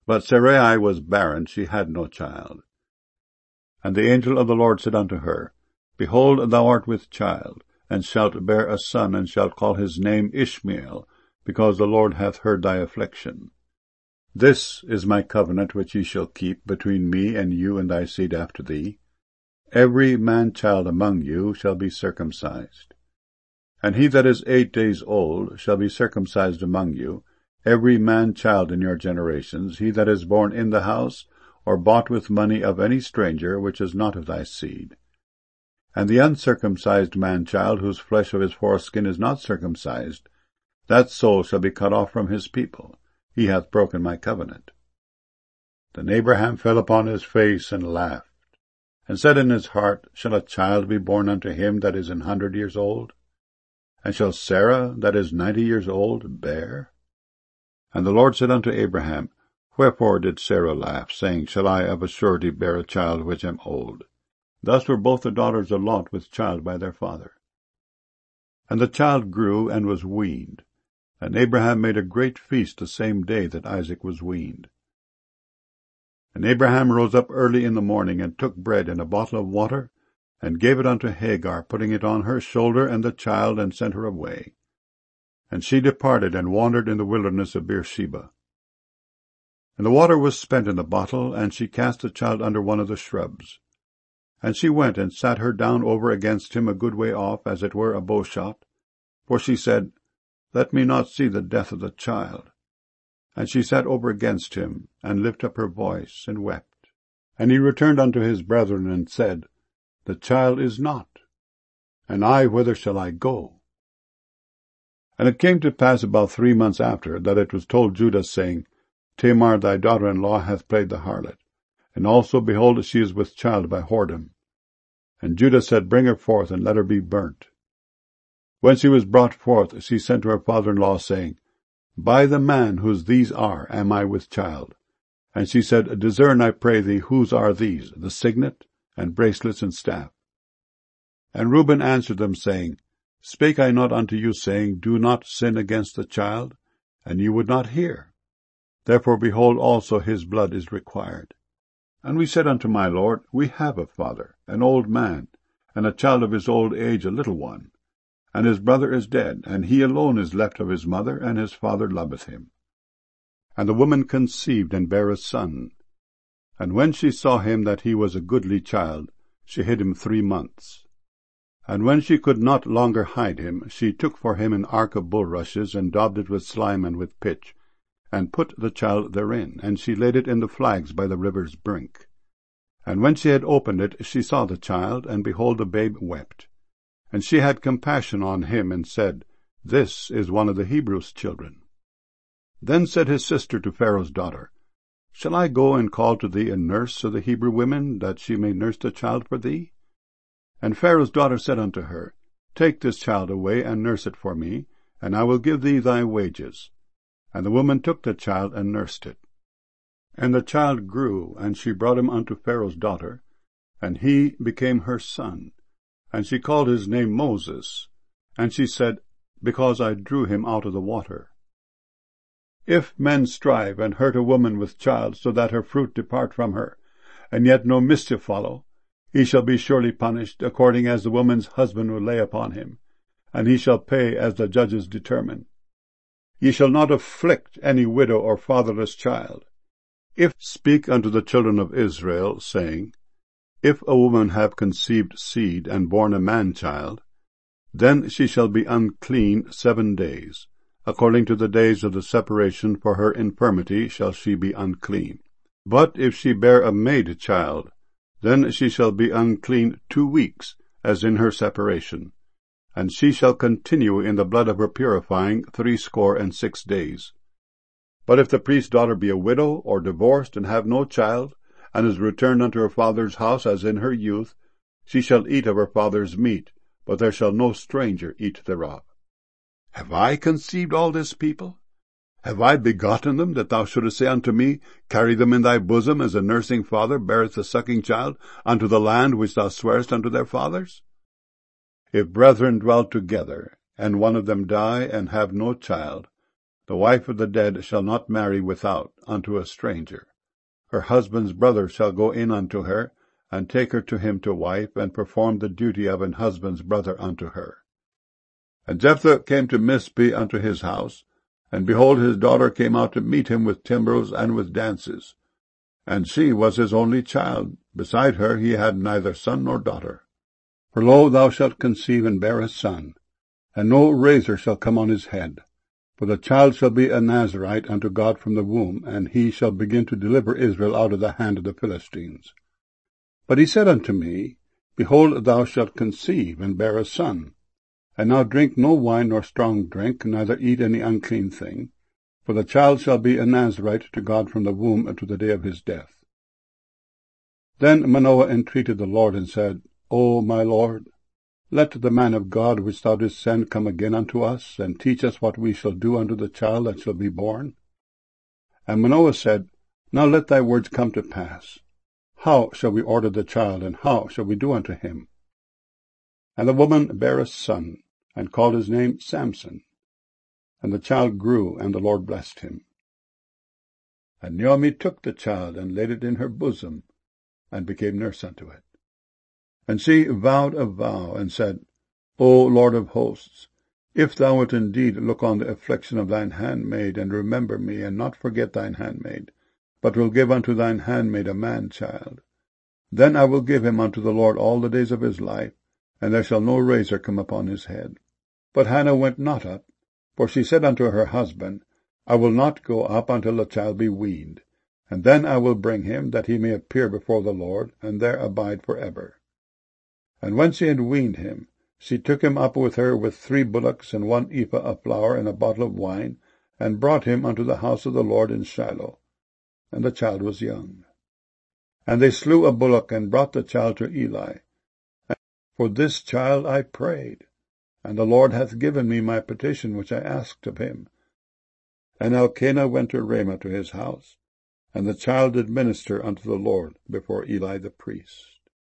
But Sarai was barren, she had no child. And the angel of the Lord said unto her, Behold, thou art with child, and shalt bear a son, and shalt call his name Ishmael, because the Lord hath heard thy affliction. This is my covenant which ye shall keep between me and you and thy seed after thee. Every man-child among you shall be circumcised. And he that is 8 days old shall be circumcised among you, every man-child in your generations, he that is born in the house, or bought with money of any stranger, which is not of thy seed. And the uncircumcised man-child, whose flesh of his foreskin is not circumcised, that soul shall be cut off from his people. He hath broken my covenant. Then Abraham fell upon his face and laughed, and said in his heart, Shall a child be born unto him that is 100 years old? And shall Sarah, that is 90 years old, bear? And the Lord said unto Abraham, Wherefore did Sarah laugh, saying, Shall I of a surety bear a child which am old? Thus were both the daughters of Lot with child by their father. And the child grew and was weaned. And Abraham made a great feast the same day that Isaac was weaned. And Abraham rose up early in the morning, and took bread and a bottle of water, and gave it unto Hagar, putting it on her shoulder and the child, and sent her away. And she departed, and wandered in the wilderness of Beersheba. And the water was spent in the bottle, and she cast the child under one of the shrubs. And she went and sat her down over against him a good way off, as it were a bowshot. For she said, Let me not see the death of the child. And she sat over against him, and lifted up her voice, and wept. And he returned unto his brethren, and said, The child is not. And I, whither shall I go? And it came to pass about 3 months after, that it was told Judah, saying, Tamar thy daughter-in-law hath played the harlot, and also, behold, she is with child by whoredom. And Judah said, Bring her forth, and let her be burnt. When she was brought forth, she sent to her father-in-law, saying, By the man whose these are am I with child. And she said, Discern, I pray thee, whose are these, the signet, and bracelets, and staff? And Reuben answered them, saying, Spake I not unto you, saying, Do not sin against the child? And you would not hear. Therefore, behold, also his blood is required. And we said unto my lord, We have a father, an old man, and a child of his old age, a little one. And his brother is dead, and he alone is left of his mother, and his father loveth him. And the woman conceived, and bare a son. And when she saw him that he was a goodly child, she hid him 3 months. And when she could not longer hide him, she took for him an ark of bulrushes, and daubed it with slime and with pitch, and put the child therein, and she laid it in the flags by the river's brink. And when she had opened it, she saw the child, and behold, the babe wept. And she had compassion on him, and said, This is one of the Hebrews' children. Then said his sister to Pharaoh's daughter, Shall I go and call to thee a nurse of the Hebrew women, that she may nurse the child for thee? And Pharaoh's daughter said unto her, Take this child away, and nurse it for me, and I will give thee thy wages. And the woman took the child, and nursed it. And the child grew, and she brought him unto Pharaoh's daughter, and he became her son. And she called his name Moses. And she said, Because I drew him out of the water. If men strive and hurt a woman with child, so that her fruit depart from her, and yet no mischief follow, he shall be surely punished, according as the woman's husband will lay upon him, and he shall pay as the judges determine. Ye shall not afflict any widow or fatherless child. If speak unto the children of Israel, saying, If a woman have conceived seed, and born a man-child, then she shall be unclean 7 days. According to the days of the separation for her infirmity shall she be unclean. But if she bear a maid-child, then she shall be unclean 2 weeks, as in her separation. And she shall continue in the blood of her purifying 66 days. But if the priest's daughter be a widow, or divorced, and have no child, and is returned unto her father's house as in her youth, she shall eat of her father's meat, but there shall no stranger eat thereof. Have I conceived all this people? Have I begotten them, that thou shouldest say unto me, Carry them in thy bosom, as a nursing father beareth a sucking child, unto the land which thou swarest unto their fathers? If brethren dwell together, and one of them die, and have no child, The wife of the dead shall not marry without unto a stranger. Her husband's brother shall go in unto her, and take her to him to wife, and perform the duty of an husband's brother unto her. And Jephthah came to Mizpeh unto his house, and behold, his daughter came out to meet him with timbrels and with dances. And she was his only child. Beside her he had neither son nor daughter. For lo, thou shalt conceive and bear a son, and no razor shall come on his head. For the child shall be a Nazarite unto God from the womb, and he shall begin to deliver Israel out of the hand of the Philistines. But he said unto me, Behold, thou shalt conceive and bear a son. And now drink no wine nor strong drink, neither eat any unclean thing, for the child shall be a Nazarite to God from the womb to the day of his death. Then Manoah entreated the Lord, and said, O my Lord, let the man of God which thou didst send come again unto us, and teach us what we shall do unto the child that shall be born. And Manoah said, Now let thy words come to pass. How shall we order the child, and how shall we do unto him? And the woman bare a son, and called his name Samson. And the child grew, and the Lord blessed him. And Naomi took the child, and laid it in her bosom, and became nurse unto it. And she vowed a vow, and said, O Lord of hosts, if thou wilt indeed look on the affliction of thine handmaid, and remember me, and not forget thine handmaid, but will give unto thine handmaid a man-child, then I will give him unto the Lord all the days of his life, and there shall no razor come upon his head. But Hannah went not up, for she said unto her husband, I will not go up until the child be weaned, and then I will bring him, that he may appear before the Lord, and there abide for ever. And when she had weaned him, she took him up with her with 3 bullocks, and 1 ephah of flour, and a bottle of wine, and brought him unto the house of the Lord in Shiloh. And the child was young. And they slew a bullock, and brought the child to Eli. And for this child I prayed, and the Lord hath given me my petition which I asked of him. And Elkanah went to Ramah to his house, and the child did minister unto the Lord before Eli the priest.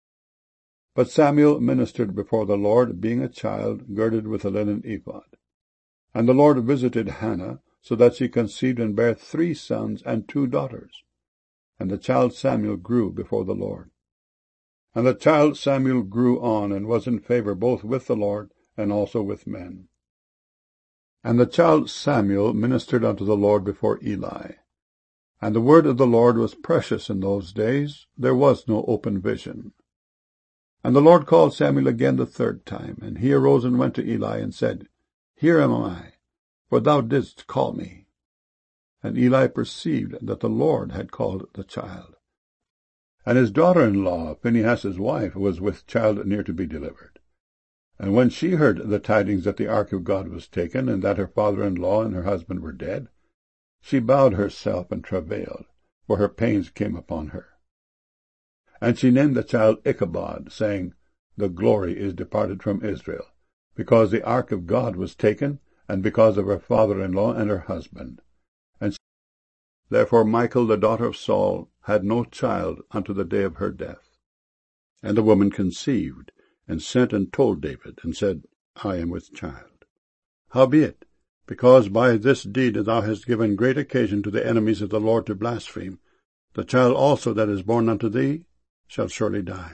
But Samuel ministered before the Lord, being a child, girded with a linen ephod. And the Lord visited Hannah, so that she conceived and bare 3 sons and 2 daughters. And the child Samuel grew before the Lord. And the child Samuel grew on, and was in favor both with the Lord and also with men. And the child Samuel ministered unto the Lord before Eli. And the word of the Lord was precious in those days, there was no open vision. And the Lord called Samuel again the 3rd time, and he arose and went to Eli, and said, Here am I, for thou didst call me. And Eli perceived that the Lord had called the child. And his daughter-in-law, Phinehas' wife, was with child near to be delivered. And when she heard the tidings that the ark of God was taken, and that her father-in-law and her husband were dead, she bowed herself and travailed, for her pains came upon her. And she named the child Ichabod, saying, The glory is departed from Israel, because the ark of God was taken, and because of her father-in-law and her husband. And therefore Michal, the daughter of Saul, had no child unto the day of her death. And the woman conceived, and sent and told David, and said, I am with child. Howbeit, because by this deed thou hast given great occasion to the enemies of the Lord to blaspheme, the child also that is born unto thee shall surely die.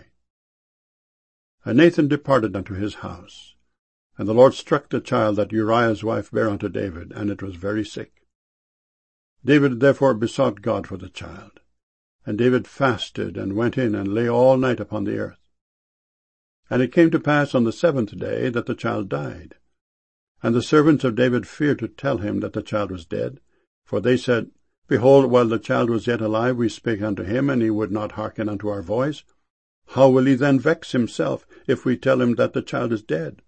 And Nathan departed unto his house. And the Lord struck the child that Uriah's wife bare unto David, and it was very sick. David therefore besought God for the child. And David fasted, and went in, and lay all night upon the earth. And it came to pass on the 7th day that the child died. And the servants of David feared to tell him that the child was dead, for they said, Behold, while the child was yet alive, we spake unto him, and he would not hearken unto our voice. How will he then vex himself, if we tell him that the child is dead?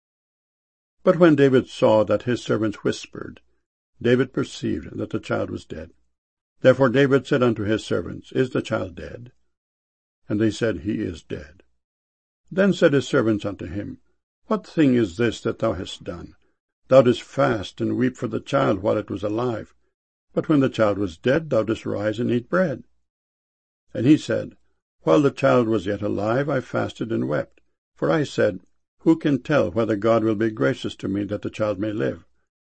But when David saw that his servants whispered, David perceived that the child was dead. Therefore David said unto his servants, Is the child dead? And they said, He is dead. Then said his servants unto him, What thing is this that thou hast done? Thou didst fast and weep for the child while it was alive. But when the child was dead, thou didst rise and eat bread. And he said, While the child was yet alive, I fasted and wept. For I said, Who can tell whether God will be gracious to me that the child may live?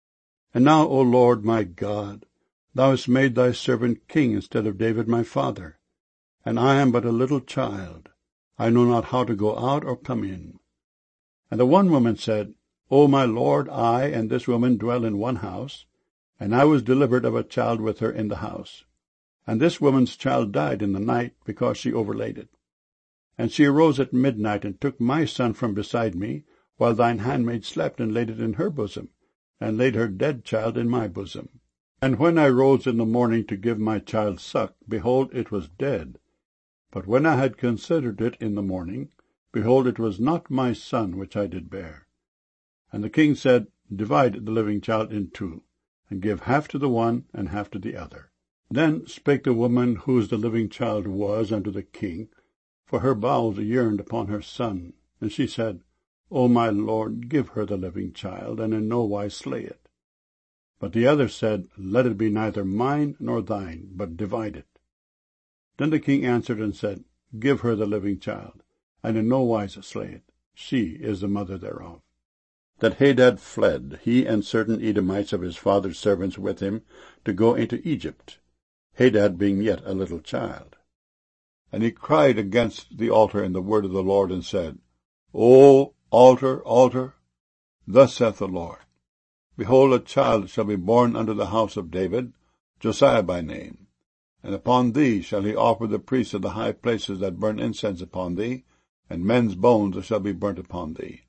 And now, O Lord my God, thou hast made thy servant king instead of David my father. And I am but a little child. I know not how to go out or come in. And the one woman said, O my Lord, I and this woman dwell in one house, and I was delivered of a child with her in the house. And this woman's child died in the night, because she overlaid it. And she arose at midnight, and took my son from beside me, while thine handmaid slept, and laid it in her bosom, and laid her dead child in my bosom. And when I rose in the morning to give my child suck, behold, it was dead. But when I had considered it in the morning, behold, it was not my son which I did bear. And the king said, Divide the living child in two, and give half to the one, and half to the other. Then spake the woman whose the living child was unto the king, for her bowels yearned upon her son. And she said, O my lord, give her the living child, and in no wise slay it. But the other said, Let it be neither mine nor thine, but divide it. Then the king answered and said, Give her the living child, and in no wise slay it. She is the mother thereof. That Hadad fled, he and certain Edomites of his father's servants with him, to go into Egypt, Hadad being yet a little child. And he cried against the altar in the word of the Lord, and said, O altar, altar, thus saith the Lord, Behold, a child shall be born unto the house of David, Josiah by name. And upon thee shall he offer the priests of the high places that burn incense upon thee, and men's bones shall be burnt upon thee.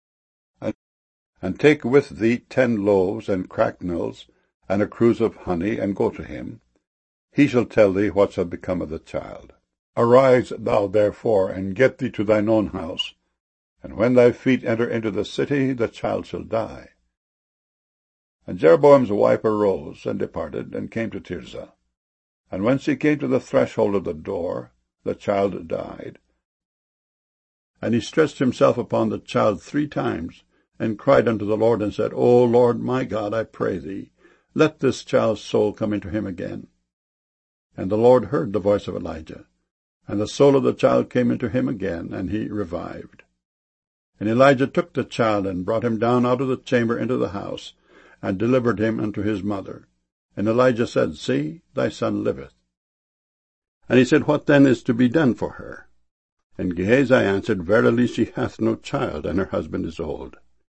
And take with thee 10 loaves and cracknels, and a cruse of honey, and go to him. He shall tell thee what shall become of the child. Arise thou therefore, and get thee to thine own house, and when thy feet enter into the city, the child shall die. And Jeroboam's wife arose, and departed, and came to Tirzah. And when she came to the threshold of the door, the child died. And he stretched himself upon the child 3 times, and cried unto the Lord, and said, O Lord my God, I pray thee, let this child's soul come into him again. And the Lord heard the voice of Elijah, and the soul of the child came into him again, and he revived. And Elijah took the child, and brought him down out of the chamber into the house, and delivered him unto his mother. And Elijah said, See, thy son liveth. And he said, What then is to be done for her? And Gehazi answered, Verily she hath no child, and her husband is old.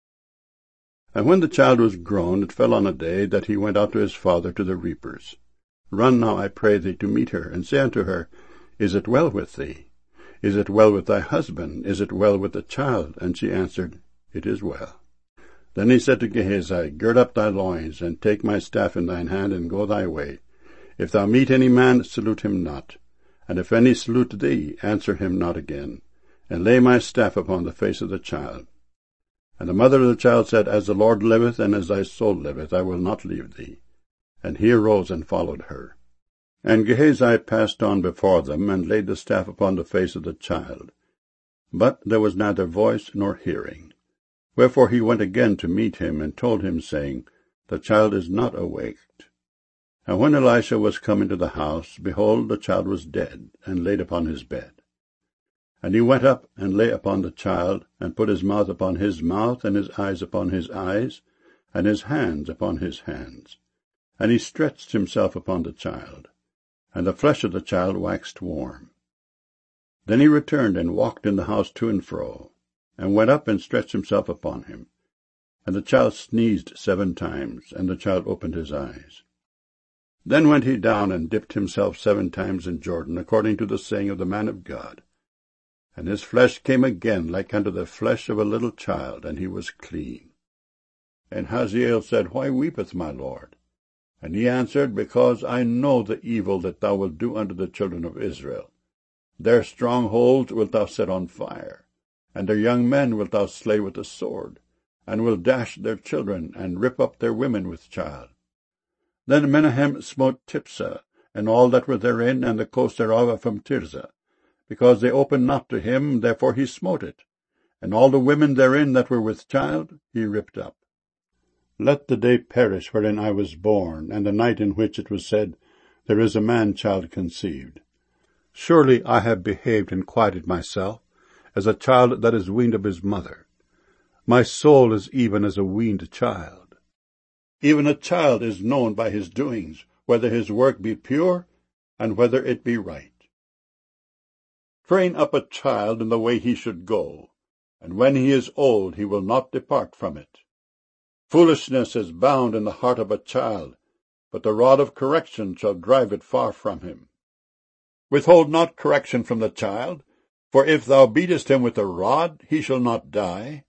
And when the child was grown, it fell on a day that he went out to his father to the reapers. Run now, I pray thee, to meet her, and say unto her, Is it well with thee? Is it well with thy husband? Is it well with the child? And she answered, It is well. Then he said to Gehazi, Gird up thy loins, and take my staff in thine hand, and go thy way. If thou meet any man, salute him not. And if any salute thee, answer him not again. And lay my staff upon the face of the child. And the mother of the child said, As the Lord liveth, and as thy soul liveth, I will not leave thee. And he arose and followed her. And Gehazi passed on before them, and laid the staff upon the face of the child. But there was neither voice nor hearing. Wherefore he went again to meet him, and told him, saying, The child is not awaked. And when Elisha was come into the house, behold, the child was dead, and laid upon his bed. And he went up, and lay upon the child, and put his mouth upon his mouth, and his eyes upon his eyes, and his hands upon his hands. And he stretched himself upon the child, and the flesh of the child waxed warm. Then he returned, and walked in the house to and fro, and went up and stretched himself upon him. And the child sneezed 7 times, and the child opened his eyes. Then went he down, and dipped himself 7 times in Jordan, according to the saying of the man of God. And his flesh came again like unto the flesh of a little child, and he was clean. And Hazael said, Why weepeth my lord? And he answered, Because I know the evil that thou wilt do unto the children of Israel. Their strongholds wilt thou set on fire, and their young men wilt thou slay with the sword, and wilt dash their children, and rip up their women with child. Then Menahem smote Tiphsah, and all that were therein, and the coast thereof from Tirzah. Because they opened not to him, therefore he smote it. And all the women therein that were with child he ripped up. Let the day perish wherein I was born, and the night in which it was said, There is a man-child conceived. Surely I have behaved and quieted myself, as a child that is weaned of his mother. My soul is even as a weaned child. Even a child is known by his doings, whether his work be pure, and whether it be right. Train up a child in the way he should go, and when he is old he will not depart from it. Foolishness is bound in the heart of a child, but the rod of correction shall drive it far from him. Withhold not correction from the child, for if thou beatest him with a rod, he shall not die.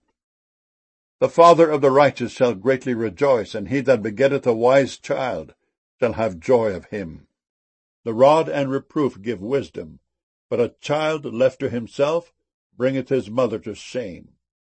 The father of the righteous shall greatly rejoice, and he that begetteth a wise child shall have joy of him. The rod and reproof give wisdom, but a child left to himself bringeth his mother to shame.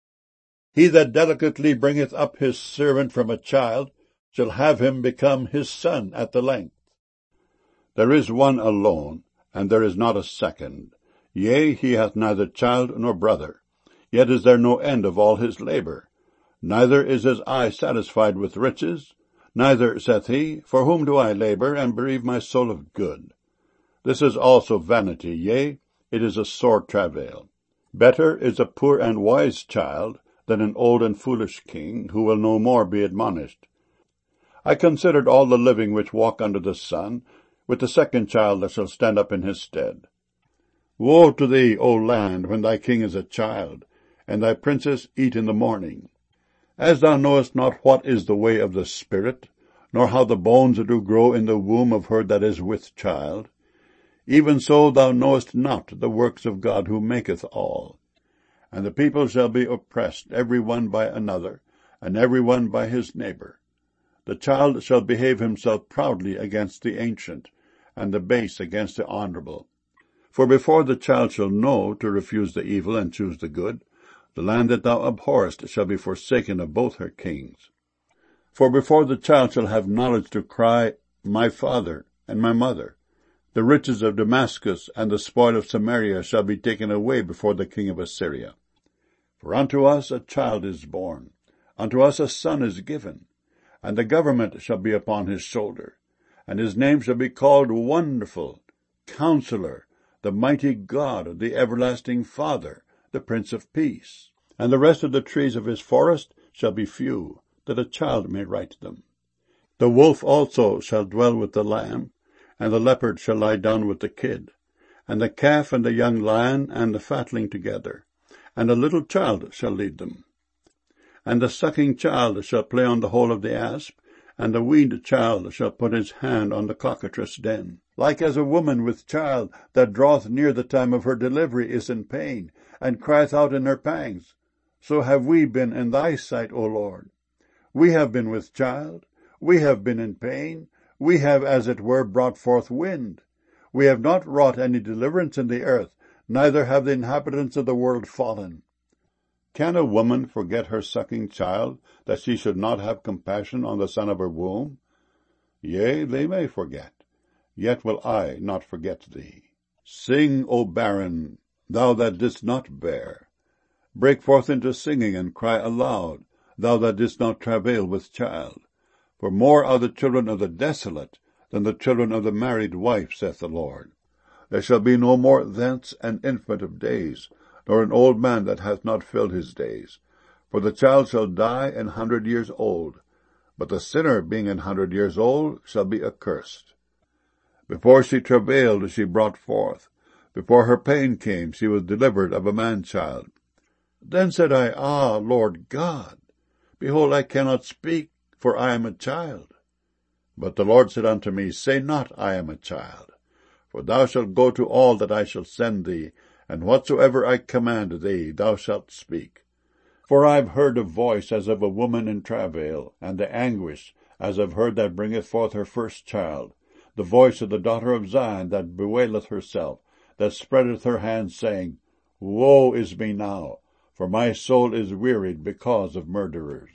He that delicately bringeth up his servant from a child shall have him become his son at the length. There is one alone, and there is not a second. Yea, he hath neither child nor brother. Yet is there no end of all his labor. Neither is his eye satisfied with riches. Neither saith he, For whom do I labor, and bereave my soul of good? This is also vanity, yea, it is a sore travail. Better is a poor and wise child than an old and foolish king, who will no more be admonished. I considered all the living which walk under the sun, with the second child that shall stand up in his stead. Woe to thee, O land, when thy king is a child, and thy princes eat in the morning. As thou knowest not what is the way of the Spirit, nor how the bones do grow in the womb of her that is with child, even so thou knowest not the works of God who maketh all. And the people shall be oppressed, every one by another, and every one by his neighbor. The child shall behave himself proudly against the ancient, and the base against the honorable. For before the child shall know to refuse the evil and choose the good, the land that thou abhorrest shall be forsaken of both her kings. For before the child shall have knowledge to cry, My father and my mother, the riches of Damascus and the spoil of Samaria shall be taken away before the king of Assyria. For unto us a child is born, unto us a son is given, and the government shall be upon his shoulder, and his name shall be called Wonderful, Counselor, the Mighty God, the Everlasting Father, the Prince of Peace. And the rest of the trees of his forest shall be few, that a child may write them. The wolf also shall dwell with the lamb, and the leopard shall lie down with the kid, and the calf and the young lion and the fatling together, and a little child shall lead them. And the sucking child shall play on the hole of the asp, and the weaned child shall put his hand on the cockatrice' den. Like as a woman with child that draweth near the time of her delivery is in pain, and crieth out in her pangs, so have we been in thy sight, O Lord. We have been with child, we have been in pain, we have as it were brought forth wind. We have not wrought any deliverance in the earth, neither have the inhabitants of the world fallen. Can a woman forget her sucking child, that she should not have compassion on the son of her womb? Yea, they may forget, yet will I not forget thee. Sing, O barren, thou that didst not bear. Break forth into singing, and cry aloud, thou that didst not travail with child. For more are the children of the desolate than the children of the married wife, saith the Lord. There shall be no more thence an infant of days, nor an old man that hath not filled his days. For the child shall die 100 years old, but the sinner being 100 years old shall be accursed. Before she travailed she brought forth. Before her pain came she was delivered of a man-child. Then said I, Ah, Lord God, behold, I cannot speak, for I am a child. But the Lord said unto me, Say not, I am a child. For thou shalt go to all that I shall send thee, and whatsoever I command thee, thou shalt speak. For I have heard a voice as of a woman in travail, and the anguish, as of her that bringeth forth her first child, the voice of the daughter of Zion that bewaileth herself, that spreadeth her hands, saying, Woe is me now, for my soul is wearied because of murderers.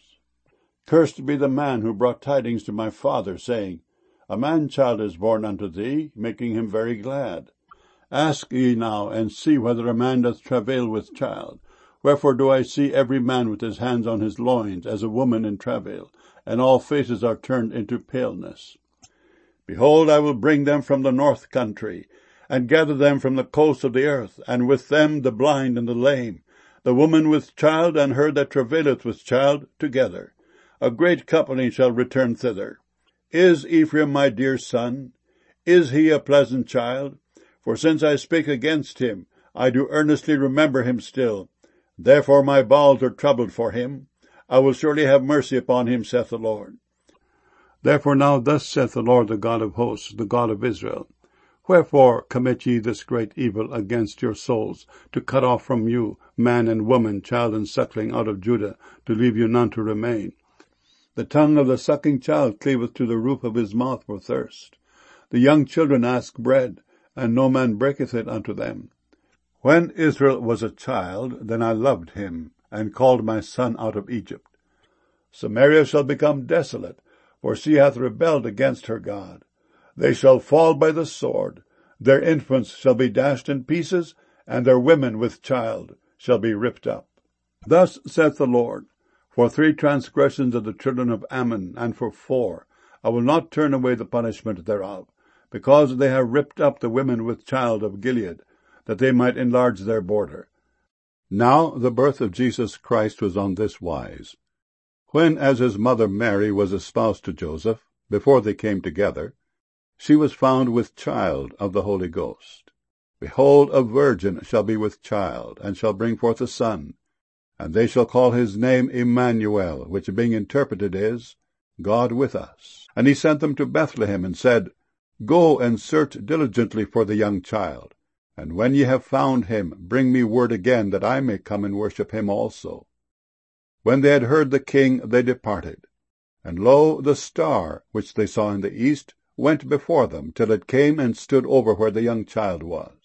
Cursed be the man who brought tidings to my father, saying, A man-child is born unto thee, making him very glad. Ask ye now, and see whether a man doth travail with child. Wherefore do I see every man with his hands on his loins, as a woman in travail, and all faces are turned into paleness. Behold, I will bring them from the north country, and gather them from the coasts of the earth, and with them the blind and the lame, the woman with child and her that travaileth with child together. a great company shall return thither. Is Ephraim my dear son? Is he a pleasant child? For since I speak against him, I do earnestly remember him still. Therefore my bowels are troubled for him. I will surely have mercy upon him, saith the Lord. Therefore now thus saith the Lord, the God of hosts, the God of Israel, Wherefore commit ye this great evil against your souls, to cut off from you man and woman, child and suckling out of Judah, to leave you none to remain? The tongue of the sucking child cleaveth to the roof of his mouth for thirst. The young children ask bread, and no man breaketh it unto them. When Israel was a child, then I loved him, and called my son out of Egypt. Samaria shall become desolate, for she hath rebelled against her God. They shall fall by the sword, their infants shall be dashed in pieces, and their women with child shall be ripped up. Thus saith the Lord, For 3 transgressions of the children of Ammon, and for 4, I will not turn away the punishment thereof, because they have ripped up the women with child of Gilead, that they might enlarge their border. Now the birth of Jesus Christ was on this wise. When as his mother Mary was espoused to Joseph, before they came together, she was found with child of the Holy Ghost. Behold, a virgin shall be with child, and shall bring forth a son, and they shall call his name Emmanuel, which being interpreted is, God with us. And he sent them to Bethlehem, and said, Go and search diligently for the young child, and when ye have found him, bring me word again, that I may come and worship him also. When they had heard the king, they departed. And lo, the star, which they saw in the east, went before them, till it came and stood over where the young child was.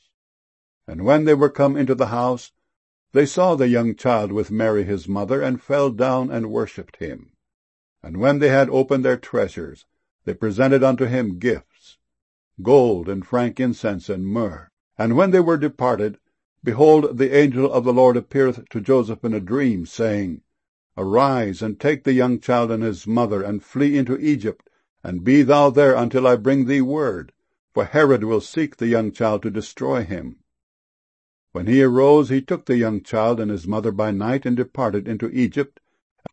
And when they were come into the house, they saw the young child with Mary his mother, and fell down and worshipped him. And when they had opened their treasures, they presented unto him gifts, gold and frankincense and myrrh. And when they were departed, behold, the angel of the Lord appeareth to Joseph in a dream, saying, Arise, and take the young child and his mother, and flee into Egypt, and be thou there until I bring thee word, for Herod will seek the young child to destroy him. When he arose, he took the young child and his mother by night, and departed into Egypt.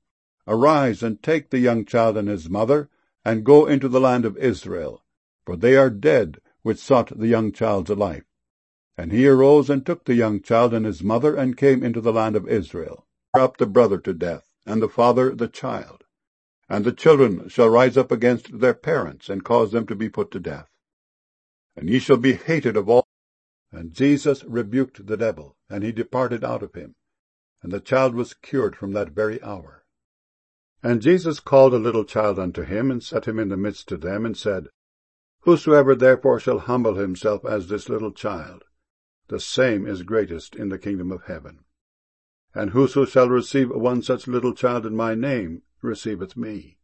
Arise, and take the young child and his mother, and go into the land of Israel, for they are dead which sought the young child's life. And he arose and took the young child and his mother, and came into the land of Israel. Up the brother to death, and the father the child. And the children shall rise up against their parents, and cause them to be put to death. And ye shall be hated of all. And Jesus rebuked the devil, and he departed out of him. And the child was cured from that very hour. And Jesus called a little child unto him, and set him in the midst of them, and said, Whosoever therefore shall humble himself as this little child, the same is greatest in the kingdom of heaven. And whoso shall receive one such little child in my name receiveth me.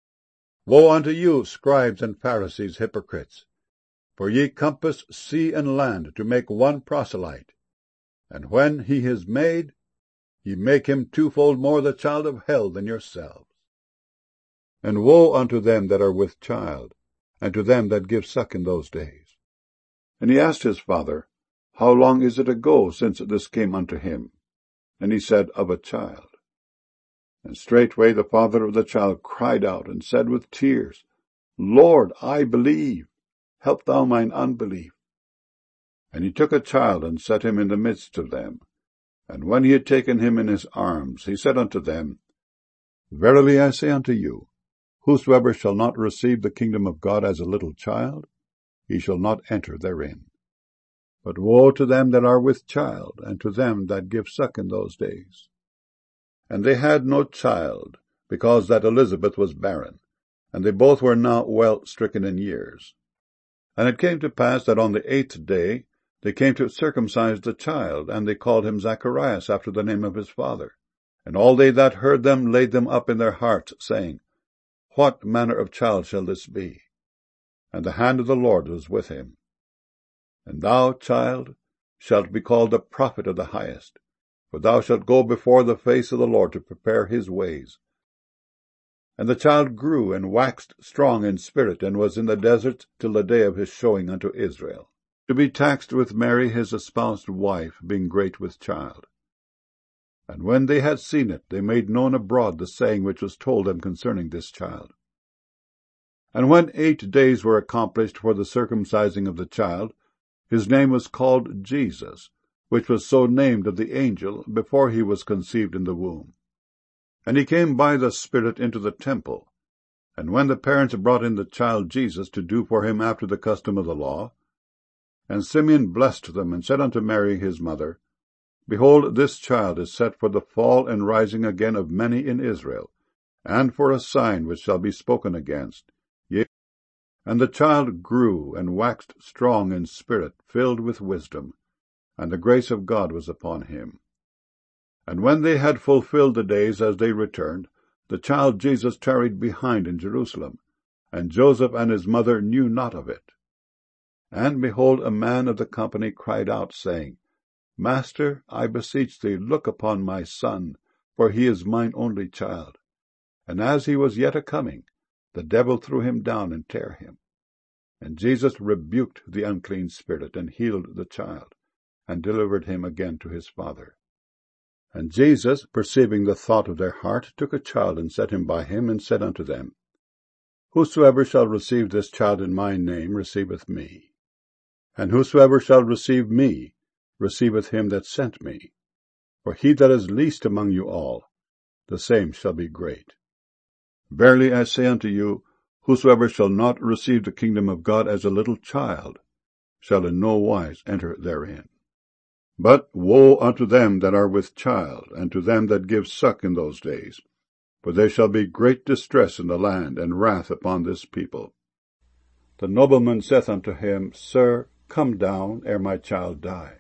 Woe unto you, scribes and Pharisees, hypocrites! For ye compass sea and land to make one proselyte, and when he is made, ye make him 2-fold more the child of hell than yourselves. And woe unto them that are with child, and to them that give suck in those days. And he asked his father, How long is it ago since this came unto him? And he said, Of a child. And straightway the father of the child cried out, and said with tears, Lord, I believe, help thou mine unbelief. And he took a child, and set him in the midst of them. And when he had taken him in his arms, he said unto them, Verily I say unto you, whosoever shall not receive the kingdom of God as a little child, he shall not enter therein. But woe to them that are with child, and to them that give suck in those days. And they had no child, because that Elizabeth was barren, and they both were now well stricken in years. And it came to pass that on the 8th day they came to circumcise the child, and they called him Zacharias, after the name of his father. And all they that heard them laid them up in their hearts, saying, What manner of child shall this be? And the hand of the Lord was with him. And thou, child, shalt be called the prophet of the highest, for thou shalt go before the face of the Lord to prepare his ways. And the child grew and waxed strong in spirit, and was in the desert till the day of his showing unto Israel, to be taxed with Mary his espoused wife, being great with child. And when they had seen it, they made known abroad the saying which was told them concerning this child. And when 8 days were accomplished for the circumcising of the child, his name was called Jesus, which was so named of the angel before he was conceived in the womb. And he came by the Spirit into the temple. And when the parents brought in the child Jesus to do for him after the custom of the law, and Simeon blessed them, and said unto Mary his mother, Behold, this child is set for the fall and rising again of many in Israel, and for a sign which shall be spoken against. Yea, and the child grew and waxed strong in spirit, filled with wisdom, and the grace of God was upon him. And when they had fulfilled the days as they returned, the child Jesus tarried behind in Jerusalem, and Joseph and his mother knew not of it. And behold, a man of the company cried out, saying, Master, I beseech thee, look upon my son, for he is mine only child. And as he was yet a-coming, the devil threw him down and tare him. And Jesus rebuked the unclean spirit, and healed the child, and delivered him again to his father. And Jesus, perceiving the thought of their heart, took a child, and set him by him, and said unto them, Whosoever shall receive this child in my name receiveth me. And whosoever shall receive me receiveth him that sent me. For he that is least among you all, the same shall be great. Verily I say unto you, whosoever shall not receive the kingdom of God as a little child, shall in no wise enter therein. But woe unto them that are with child, and to them that give suck in those days, for there shall be great distress in the land, and wrath upon this people. The nobleman saith unto him, Sir, come down, ere my child die.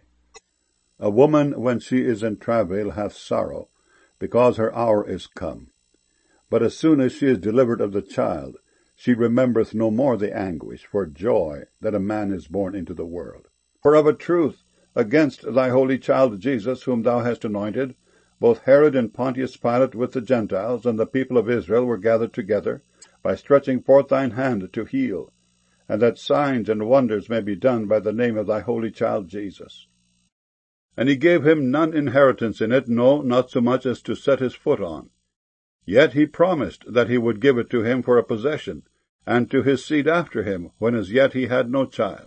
A woman, when she is in travail, hath sorrow, because her hour is come. But as soon as she is delivered of the child, she remembereth no more the anguish for joy that a man is born into the world. For of a truth, against thy holy child Jesus, whom thou hast anointed, both Herod and Pontius Pilate with the Gentiles and the people of Israel were gathered together, by stretching forth thine hand to heal, and that signs and wonders may be done by the name of thy holy child Jesus. And he gave him none inheritance in it, no, not so much as to set his foot on. Yet he promised that he would give it to him for a possession, and to his seed after him, when as yet he had no child.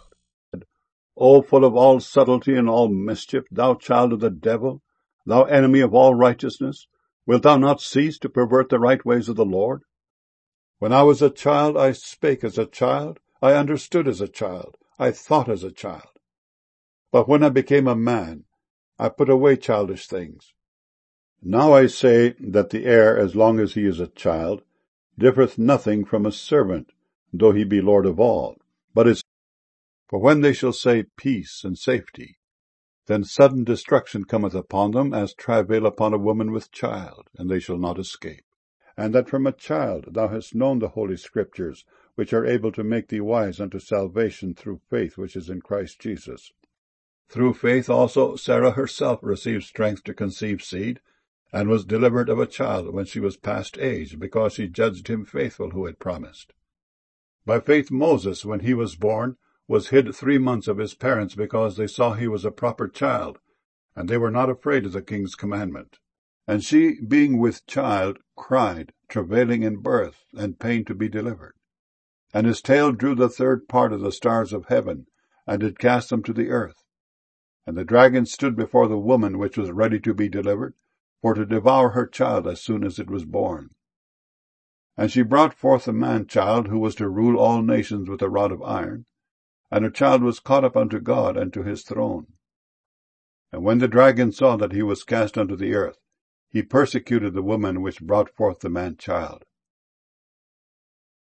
O full of all subtlety and all mischief, thou child of the devil, thou enemy of all righteousness, wilt thou not cease to pervert the right ways of the Lord? When I was a child, I spake as a child, I understood as a child, I thought as a child. But when I became a man, I put away childish things. Now I say that the heir, as long as he is a child, differeth nothing from a servant, though he be Lord of all, but is. For when they shall say peace and safety, then sudden destruction cometh upon them, as travail upon a woman with child, and they shall not escape. And that from a child thou hast known the holy Scriptures, which are able to make thee wise unto salvation through faith which is in Christ Jesus. Through faith also Sarah herself received strength to conceive seed, and was delivered of a child when she was past age, because she judged him faithful who had promised. By faith Moses, when he was born, was hid 3 months of his parents, because they saw he was a proper child, and they were not afraid of the king's commandment. And she, being with child, cried, travailing in birth, and pain to be delivered. And his tail drew the 3rd part of the stars of heaven, and did cast them to the earth. And the dragon stood before the woman which was ready to be delivered, for to devour her child as soon as it was born. And she brought forth a man-child, who was to rule all nations with a rod of iron, and her child was caught up unto God and to his throne. And when the dragon saw that he was cast unto the earth, he persecuted the woman which brought forth the man-child.